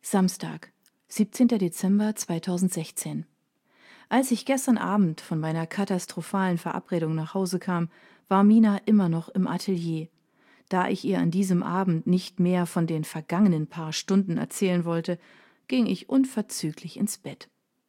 Samstag, 17. Dezember 2016. Als ich gestern Abend von meiner katastrophalen Verabredung nach Hause kam, war Mina immer noch im Atelier. Da ich ihr an diesem Abend nicht mehr von den vergangenen paar Stunden erzählen wollte, ging ich unverzüglich ins Bett.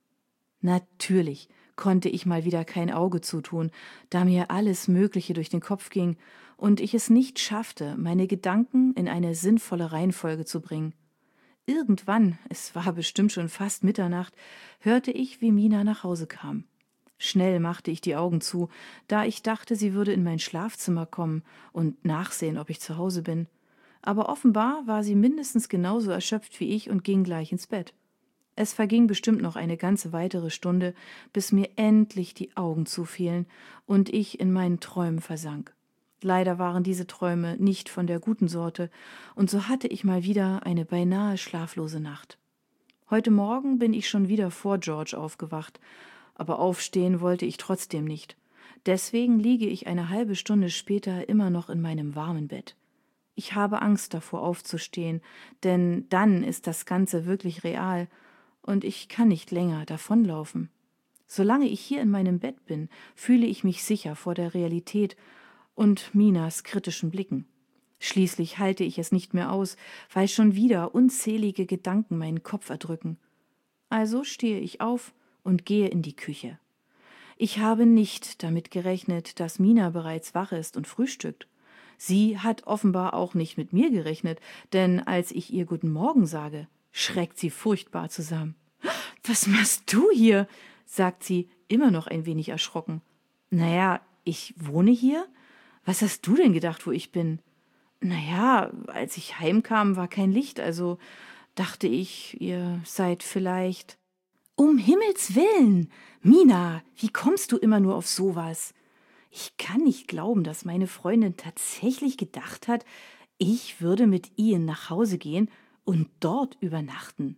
Natürlich konnte ich mal wieder kein Auge zutun, da mir alles Mögliche durch den Kopf ging und ich es nicht schaffte, meine Gedanken in eine sinnvolle Reihenfolge zu bringen. Irgendwann, es war bestimmt schon fast Mitternacht, hörte ich, wie Mina nach Hause kam. Schnell machte ich die Augen zu, da ich dachte, sie würde in mein Schlafzimmer kommen und nachsehen, ob ich zu Hause bin. Aber offenbar war sie mindestens genauso erschöpft wie ich und ging gleich ins Bett. Es verging bestimmt noch eine ganze weitere Stunde, bis mir endlich die Augen zufielen und ich in meinen Träumen versank. Leider waren diese Träume nicht von der guten Sorte, und so hatte ich mal wieder eine beinahe schlaflose Nacht. Heute Morgen bin ich schon wieder vor George aufgewacht, aber aufstehen wollte ich trotzdem nicht. Deswegen liege ich eine halbe Stunde später immer noch in meinem warmen Bett. Ich habe Angst davor aufzustehen, denn dann ist das Ganze wirklich real, und ich kann nicht länger davonlaufen. Solange ich hier in meinem Bett bin, fühle ich mich sicher vor der Realität und Minas kritischen Blicken. Schließlich halte ich es nicht mehr aus, weil schon wieder unzählige Gedanken meinen Kopf erdrücken. Also stehe ich auf und gehe in die Küche. Ich habe nicht damit gerechnet, dass Mina bereits wach ist und frühstückt. Sie hat offenbar auch nicht mit mir gerechnet, denn als ich ihr Guten Morgen sage, schreckt sie furchtbar zusammen. »Was machst du hier?« sagt sie, immer noch ein wenig erschrocken. »Naja, ich wohne hier? Was hast du denn gedacht, wo ich bin?« »Naja, als ich heimkam, war kein Licht, also dachte ich, ihr seid vielleicht.« »Um Himmels willen! Mina, wie kommst du immer nur auf sowas?« Ich kann nicht glauben, dass meine Freundin tatsächlich gedacht hat, ich würde mit Ian nach Hause gehen und dort übernachten.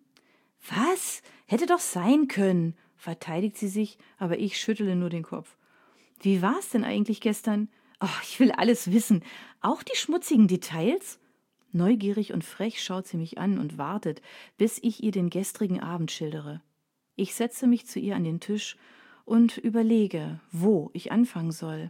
»Was? Hätte doch sein können«, verteidigt sie sich, aber ich schüttele nur den Kopf. »Wie war es denn eigentlich gestern? Oh, ich will alles wissen, auch die schmutzigen Details?« Neugierig und frech schaut sie mich an und wartet, bis ich ihr den gestrigen Abend schildere. Ich setze mich zu ihr an den Tisch und überlege, wo ich anfangen soll.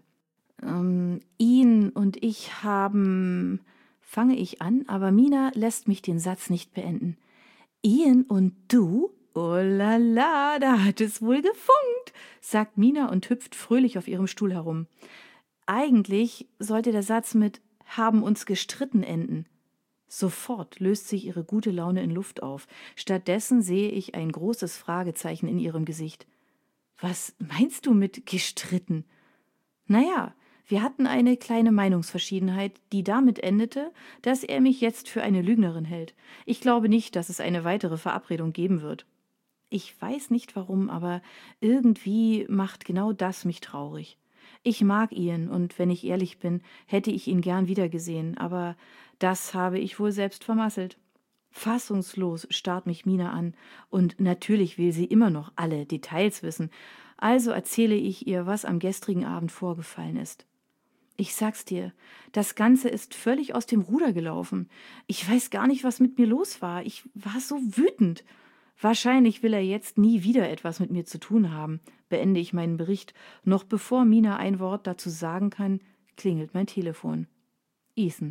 Ihn und ich haben, fange ich an, aber Mina lässt mich den Satz nicht beenden. Ian und du? Oh la la, da hat es wohl gefunkt, sagt Mina und hüpft fröhlich auf ihrem Stuhl herum. Eigentlich sollte der Satz mit haben uns gestritten enden. Sofort löst sich ihre gute Laune in Luft auf. Stattdessen sehe ich ein großes Fragezeichen in ihrem Gesicht. Was meinst du mit gestritten? Naja, wir hatten eine kleine Meinungsverschiedenheit, die damit endete, dass er mich jetzt für eine Lügnerin hält. Ich glaube nicht, dass es eine weitere Verabredung geben wird. Ich weiß nicht warum, aber irgendwie macht genau das mich traurig. Ich mag Ian und wenn ich ehrlich bin, hätte ich ihn gern wiedergesehen, aber das habe ich wohl selbst vermasselt. Fassungslos starrt mich Mina an und natürlich will sie immer noch alle Details wissen, also erzähle ich ihr, was am gestrigen Abend vorgefallen ist. Ich sag's dir, das Ganze ist völlig aus dem Ruder gelaufen. Ich weiß gar nicht, was mit mir los war. Ich war so wütend. Wahrscheinlich will er jetzt nie wieder etwas mit mir zu tun haben, beende ich meinen Bericht. Noch bevor Mina ein Wort dazu sagen kann, klingelt mein Telefon. Ethan.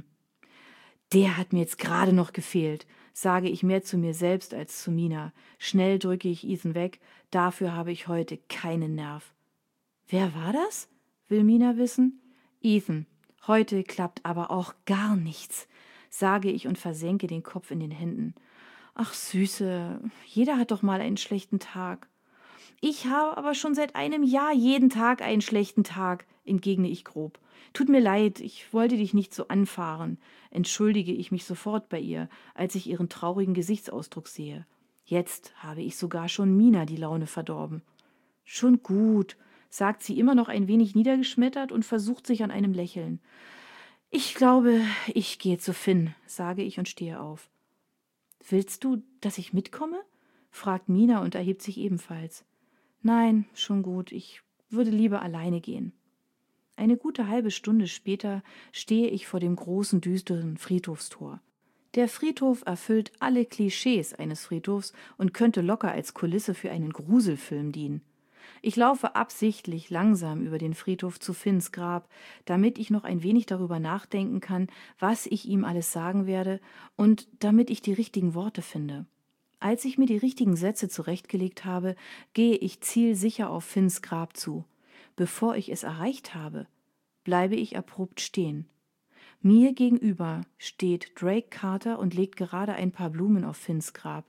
Der hat mir jetzt gerade noch gefehlt, sage ich mehr zu mir selbst als zu Mina. Schnell drücke ich Ethan weg, dafür habe ich heute keinen Nerv. Wer war das? Will Mina wissen. Ethan, heute klappt aber auch gar nichts, sage ich und versenke den Kopf in den Händen. Ach Süße, jeder hat doch mal einen schlechten Tag. Ich habe aber schon seit einem Jahr jeden Tag einen schlechten Tag, entgegne ich grob. Tut mir leid, ich wollte dich nicht so anfahren, entschuldige ich mich sofort bei ihr, als ich ihren traurigen Gesichtsausdruck sehe. Jetzt habe ich sogar schon Mina die Laune verdorben. Schon gut, sagt sie immer noch ein wenig niedergeschmettert und versucht sich an einem Lächeln. Ich glaube, ich gehe zu Finn, sage ich und stehe auf. Willst du, dass ich mitkomme? Fragt Mina und erhebt sich ebenfalls. Nein, schon gut, ich würde lieber alleine gehen. Eine gute halbe Stunde später stehe ich vor dem großen, düsteren Friedhofstor. Der Friedhof erfüllt alle Klischees eines Friedhofs und könnte locker als Kulisse für einen Gruselfilm dienen. Ich laufe absichtlich langsam über den Friedhof zu Finns Grab, damit ich noch ein wenig darüber nachdenken kann, was ich ihm alles sagen werde und damit ich die richtigen Worte finde. Als ich mir die richtigen Sätze zurechtgelegt habe, gehe ich zielsicher auf Finns Grab zu. Bevor ich es erreicht habe, bleibe ich abrupt stehen. Mir gegenüber steht Drake Carter und legt gerade ein paar Blumen auf Finns Grab.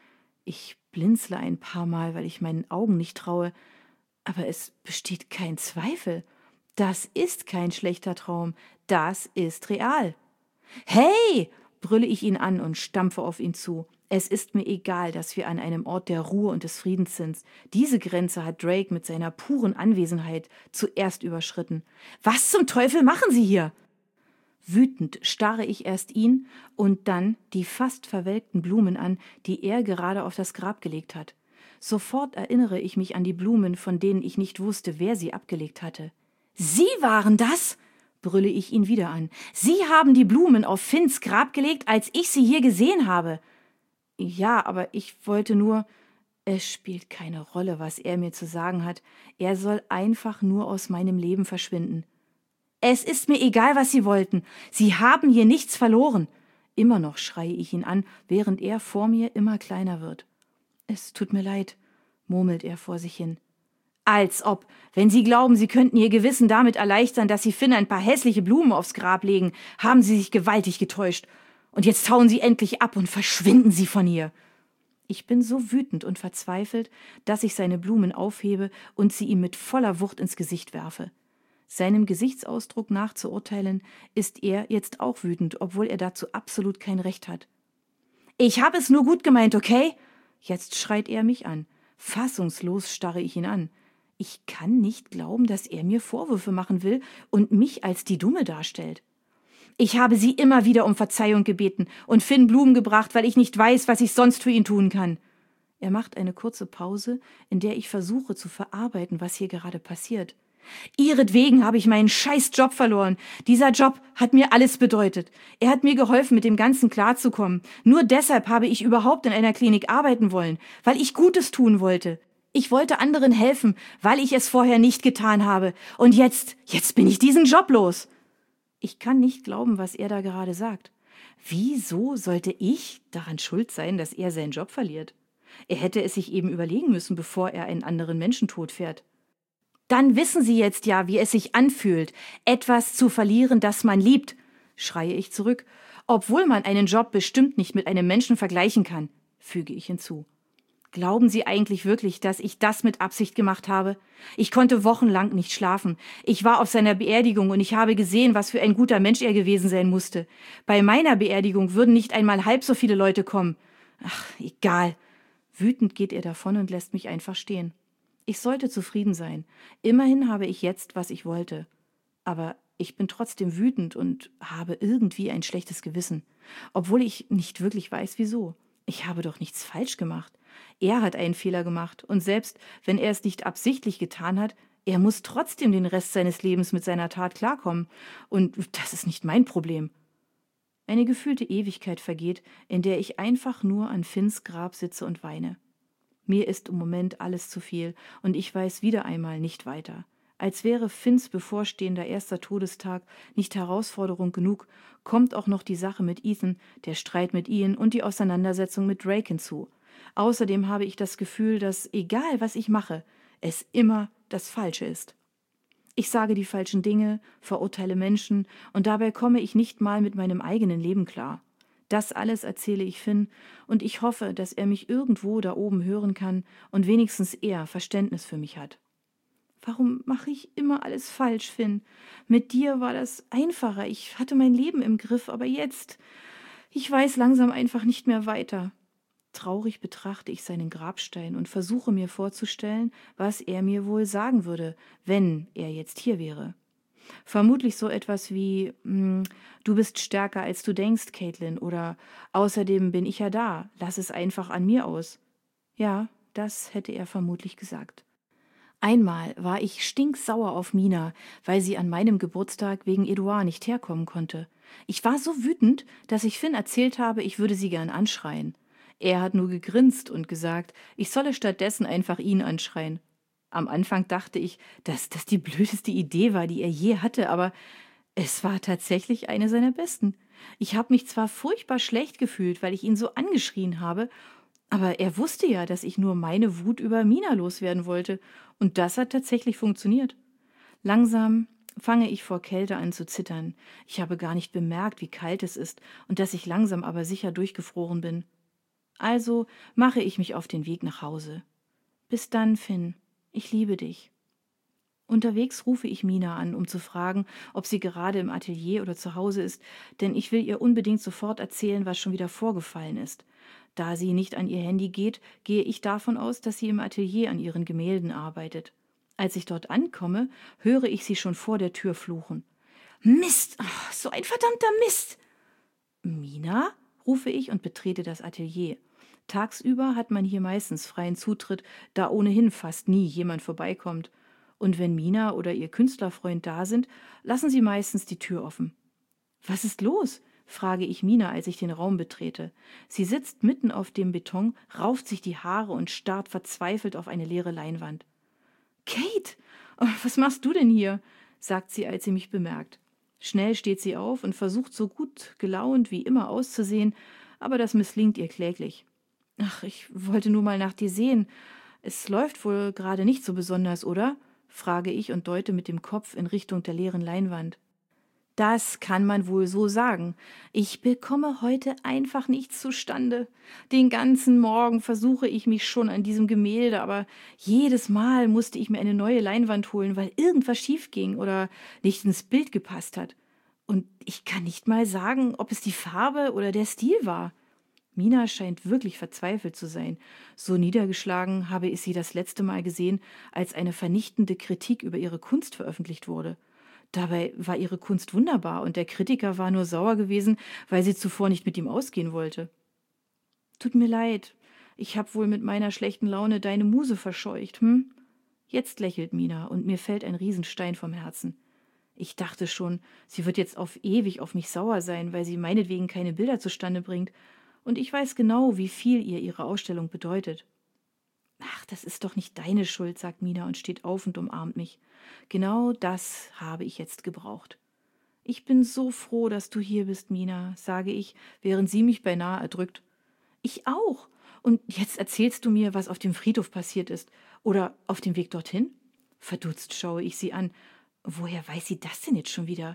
Ich blinzle ein paar Mal, weil ich meinen Augen nicht traue, aber es besteht kein Zweifel. Das ist kein schlechter Traum, das ist real. Hey! Brülle ich ihn an und stampfe auf ihn zu. Es ist mir egal, dass wir an einem Ort der Ruhe und des Friedens sind. Diese Grenze hat Drake mit seiner puren Anwesenheit zuerst überschritten. Was zum Teufel machen Sie hier? Wütend starre ich erst ihn und dann die fast verwelkten Blumen an, die er gerade auf das Grab gelegt hat. Sofort erinnere ich mich an die Blumen, von denen ich nicht wusste, wer sie abgelegt hatte. »Sie waren das?« brülle ich ihn wieder an. »Sie haben die Blumen auf Finns Grab gelegt, als ich sie hier gesehen habe.« »Ja, aber ich wollte nur...« Es spielt keine Rolle, was er mir zu sagen hat. Er soll einfach nur aus meinem Leben verschwinden. »Es ist mir egal, was Sie wollten. Sie haben hier nichts verloren.« Immer noch schreie ich ihn an, während er vor mir immer kleiner wird. »Es tut mir leid«, murmelt er vor sich hin. »Als ob, wenn Sie glauben, Sie könnten Ihr Gewissen damit erleichtern, dass Sie Finn ein paar hässliche Blumen aufs Grab legen, haben Sie sich gewaltig getäuscht. Und jetzt hauen Sie endlich ab und verschwinden Sie von hier.« Ich bin so wütend und verzweifelt, dass ich seine Blumen aufhebe und sie ihm mit voller Wucht ins Gesicht werfe. Seinem Gesichtsausdruck nach zu urteilen, ist er jetzt auch wütend, obwohl er dazu absolut kein Recht hat. »Ich habe es nur gut gemeint, okay?« Jetzt schreit er mich an. Fassungslos starre ich ihn an. Ich kann nicht glauben, dass er mir Vorwürfe machen will und mich als die Dumme darstellt. »Ich habe Sie immer wieder um Verzeihung gebeten und Finn Blumen gebracht, weil ich nicht weiß, was ich sonst für ihn tun kann.« Er macht eine kurze Pause, in der ich versuche zu verarbeiten, was hier gerade passiert. »Ihretwegen habe ich meinen scheiß Job verloren. Dieser Job hat mir alles bedeutet. Er hat mir geholfen, mit dem Ganzen klarzukommen. Nur deshalb habe ich überhaupt in einer Klinik arbeiten wollen, weil ich Gutes tun wollte. Ich wollte anderen helfen, weil ich es vorher nicht getan habe. Und jetzt bin ich diesen Job los.« Ich kann nicht glauben, was er da gerade sagt. Wieso sollte ich daran schuld sein, dass er seinen Job verliert? Er hätte es sich eben überlegen müssen, bevor er einen anderen Menschen totfährt. »Dann wissen Sie jetzt ja, wie es sich anfühlt, etwas zu verlieren, das man liebt«, schreie ich zurück, »obwohl man einen Job bestimmt nicht mit einem Menschen vergleichen kann«, füge ich hinzu. »Glauben Sie eigentlich wirklich, dass ich das mit Absicht gemacht habe? Ich konnte wochenlang nicht schlafen. Ich war auf seiner Beerdigung und ich habe gesehen, was für ein guter Mensch er gewesen sein musste. Bei meiner Beerdigung würden nicht einmal halb so viele Leute kommen. Ach, egal.« Wütend geht er davon und lässt mich einfach stehen. Ich sollte zufrieden sein. Immerhin habe ich jetzt, was ich wollte. Aber ich bin trotzdem wütend und habe irgendwie ein schlechtes Gewissen. Obwohl ich nicht wirklich weiß, wieso. Ich habe doch nichts falsch gemacht. Er hat einen Fehler gemacht. Und selbst wenn er es nicht absichtlich getan hat, er muss trotzdem den Rest seines Lebens mit seiner Tat klarkommen. Und das ist nicht mein Problem. Eine gefühlte Ewigkeit vergeht, in der ich einfach nur an Finns Grab sitze und weine. Mir ist im Moment alles zu viel und ich weiß wieder einmal nicht weiter. Als wäre Finns bevorstehender erster Todestag nicht Herausforderung genug, kommt auch noch die Sache mit Ethan, der Streit mit Ian und die Auseinandersetzung mit Drake hinzu. Außerdem habe ich das Gefühl, dass, egal was ich mache, es immer das Falsche ist. Ich sage die falschen Dinge, verurteile Menschen und dabei komme ich nicht mal mit meinem eigenen Leben klar. Das alles erzähle ich Finn und ich hoffe, dass er mich irgendwo da oben hören kann und wenigstens er Verständnis für mich hat. Warum mache ich immer alles falsch, Finn? Mit dir war das einfacher. Ich hatte mein Leben im Griff, aber jetzt, ich weiß langsam einfach nicht mehr weiter. Traurig betrachte ich seinen Grabstein und versuche mir vorzustellen, was er mir wohl sagen würde, wenn er jetzt hier wäre. Vermutlich so etwas wie, du bist stärker als du denkst, Caitlin, oder außerdem bin ich ja da, lass es einfach an mir aus. Ja, das hätte er vermutlich gesagt. Einmal war ich stinksauer auf Mina, weil sie an meinem Geburtstag wegen Edouard nicht herkommen konnte. Ich war so wütend, dass ich Finn erzählt habe, ich würde sie gern anschreien. Er hat nur gegrinst und gesagt, ich solle stattdessen einfach ihn anschreien. Am Anfang dachte ich, dass das die blödeste Idee war, die er je hatte, aber es war tatsächlich eine seiner besten. Ich habe mich zwar furchtbar schlecht gefühlt, weil ich ihn so angeschrien habe, aber er wusste ja, dass ich nur meine Wut über Mina loswerden wollte, und das hat tatsächlich funktioniert. Langsam fange ich vor Kälte an zu zittern. Ich habe gar nicht bemerkt, wie kalt es ist und dass ich langsam aber sicher durchgefroren bin. Also mache ich mich auf den Weg nach Hause. Bis dann, Finn. Ich liebe dich. Unterwegs rufe ich Mina an, um zu fragen, ob sie gerade im Atelier oder zu Hause ist, denn ich will ihr unbedingt sofort erzählen, was schon wieder vorgefallen ist. Da sie nicht an ihr Handy geht, gehe ich davon aus, dass sie im Atelier an ihren Gemälden arbeitet. Als ich dort ankomme, höre ich sie schon vor der Tür fluchen. Mist! Ach, so ein verdammter Mist! Mina? Rufe ich und betrete das Atelier. Tagsüber hat man hier meistens freien Zutritt, da ohnehin fast nie jemand vorbeikommt. Und wenn Mina oder ihr Künstlerfreund da sind, lassen sie meistens die Tür offen. Was ist los? Frage ich Mina, als ich den Raum betrete. Sie sitzt mitten auf dem Beton, rauft sich die Haare und starrt verzweifelt auf eine leere Leinwand. Kate, oh, was machst du denn hier? Sagt sie, als sie mich bemerkt. Schnell steht sie auf und versucht so gut gelaunt wie immer auszusehen, aber das misslingt ihr kläglich. Ach, ich wollte nur mal nach dir sehen. Es läuft wohl gerade nicht so besonders, oder? Frage ich und deute mit dem Kopf in Richtung der leeren Leinwand. Das kann man wohl so sagen. Ich bekomme heute einfach nichts zustande. Den ganzen Morgen versuche ich mich schon an diesem Gemälde, aber jedes Mal musste ich mir eine neue Leinwand holen, weil irgendwas schief ging oder nicht ins Bild gepasst hat. Und ich kann nicht mal sagen, ob es die Farbe oder der Stil war. Mina scheint wirklich verzweifelt zu sein. So niedergeschlagen habe ich sie das letzte Mal gesehen, als eine vernichtende Kritik über ihre Kunst veröffentlicht wurde. Dabei war ihre Kunst wunderbar und der Kritiker war nur sauer gewesen, weil sie zuvor nicht mit ihm ausgehen wollte. Tut mir leid, ich habe wohl mit meiner schlechten Laune deine Muse verscheucht, hm? Jetzt lächelt Mina und mir fällt ein Riesenstein vom Herzen. Ich dachte schon, sie wird jetzt auf ewig auf mich sauer sein, weil sie meinetwegen keine Bilder zustande bringt, und ich weiß genau, wie viel ihr ihre Ausstellung bedeutet. Ach, das ist doch nicht deine Schuld, sagt Mina und steht auf und umarmt mich. Genau das habe ich jetzt gebraucht. Ich bin so froh, dass du hier bist, Mina, sage ich, während sie mich beinahe erdrückt. Ich auch. Und jetzt erzählst du mir, was auf dem Friedhof passiert ist. Oder auf dem Weg dorthin? Verdutzt schaue ich sie an. Woher weiß sie das denn jetzt schon wieder?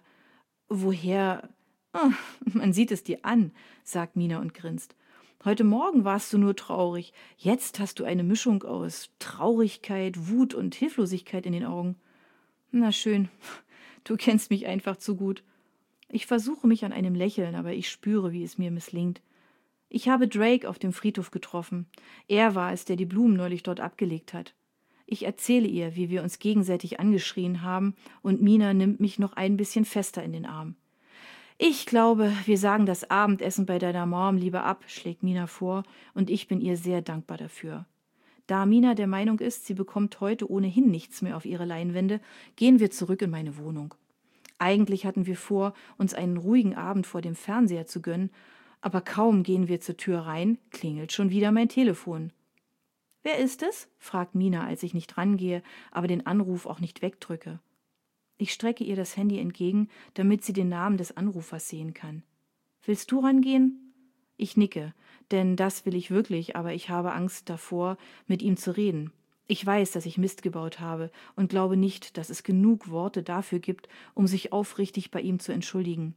Woher? Ah, man sieht es dir an, sagt Mina und grinst. Heute Morgen warst du nur traurig. Jetzt hast du eine Mischung aus Traurigkeit, Wut und Hilflosigkeit in den Augen. Na schön, du kennst mich einfach zu gut. Ich versuche mich an einem Lächeln, aber ich spüre, wie es mir misslingt. Ich habe Drake auf dem Friedhof getroffen. Er war es, der die Blumen neulich dort abgelegt hat. Ich erzähle ihr, wie wir uns gegenseitig angeschrien haben, und Mina nimmt mich noch ein bisschen fester in den Arm. Ich glaube, wir sagen das Abendessen bei deiner Mom lieber ab, schlägt Mina vor, und ich bin ihr sehr dankbar dafür. Da Mina der Meinung ist, sie bekommt heute ohnehin nichts mehr auf ihre Leinwände, gehen wir zurück in meine Wohnung. Eigentlich hatten wir vor, uns einen ruhigen Abend vor dem Fernseher zu gönnen, aber kaum gehen wir zur Tür rein, klingelt schon wieder mein Telefon. Wer ist es? Fragt Mina, als ich nicht rangehe, aber den Anruf auch nicht wegdrücke. Ich strecke ihr das Handy entgegen, damit sie den Namen des Anrufers sehen kann. Willst du rangehen? Ich nicke, denn das will ich wirklich, aber ich habe Angst davor, mit ihm zu reden. Ich weiß, dass ich Mist gebaut habe und glaube nicht, dass es genug Worte dafür gibt, um sich aufrichtig bei ihm zu entschuldigen.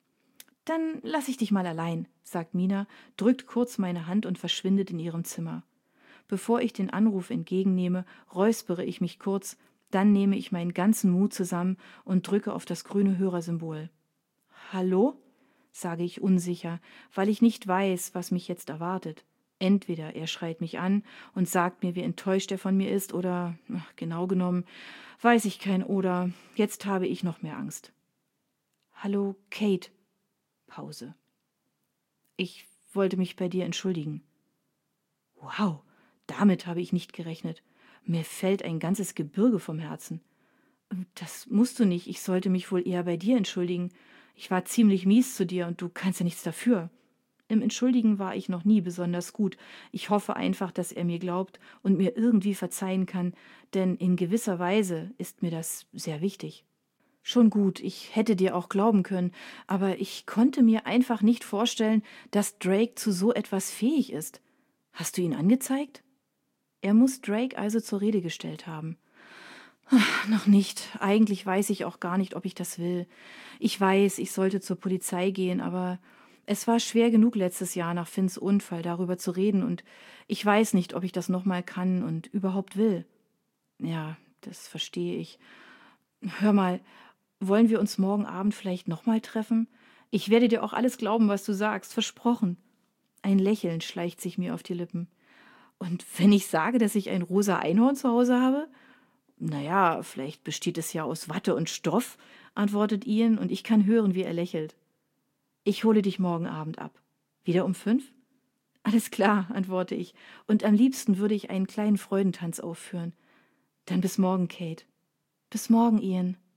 Dann lass ich dich mal allein, sagt Mina, drückt kurz meine Hand und verschwindet in ihrem Zimmer. Bevor ich den Anruf entgegennehme, räuspere ich mich kurz, dann nehme ich meinen ganzen Mut zusammen und drücke auf das grüne Hörersymbol. Hallo? Sage ich unsicher, weil ich nicht weiß, was mich jetzt erwartet. Entweder er schreit mich an und sagt mir, wie enttäuscht er von mir ist, oder, genau genommen, weiß ich kein Oder, jetzt habe ich noch mehr Angst. Hallo, Kate. Pause. Ich wollte mich bei dir entschuldigen. Wow, damit habe ich nicht gerechnet. Mir fällt ein ganzes Gebirge vom Herzen. Das musst du nicht, ich sollte mich wohl eher bei dir entschuldigen. Ich war ziemlich mies zu dir und du kannst ja nichts dafür. Im Entschuldigen war ich noch nie besonders gut. Ich hoffe einfach, dass er mir glaubt und mir irgendwie verzeihen kann, denn in gewisser Weise ist mir das sehr wichtig. Schon gut, ich hätte dir auch glauben können, aber ich konnte mir einfach nicht vorstellen, dass Drake zu so etwas fähig ist. Hast du ihn angezeigt? Er muss Drake also zur Rede gestellt haben. Noch nicht. Eigentlich weiß ich auch gar nicht, ob ich das will. Ich weiß, ich sollte zur Polizei gehen, aber es war schwer genug letztes Jahr nach Finns Unfall darüber zu reden und ich weiß nicht, ob ich das nochmal kann und überhaupt will. Ja, das verstehe ich. Hör mal, wollen wir uns morgen Abend vielleicht nochmal treffen? Ich werde dir auch alles glauben, was du sagst, versprochen. Ein Lächeln schleicht sich mir auf die Lippen. Und wenn ich sage, dass ich ein rosa Einhorn zu Hause habe? Naja, vielleicht besteht es ja aus Watte und Stoff, antwortet Ian, und ich kann hören, wie er lächelt. Ich hole dich morgen Abend ab. Wieder um 5? Alles klar, antworte ich, und am liebsten würde ich einen kleinen Freudentanz aufführen. Dann bis morgen, Kate. Bis morgen, Ian.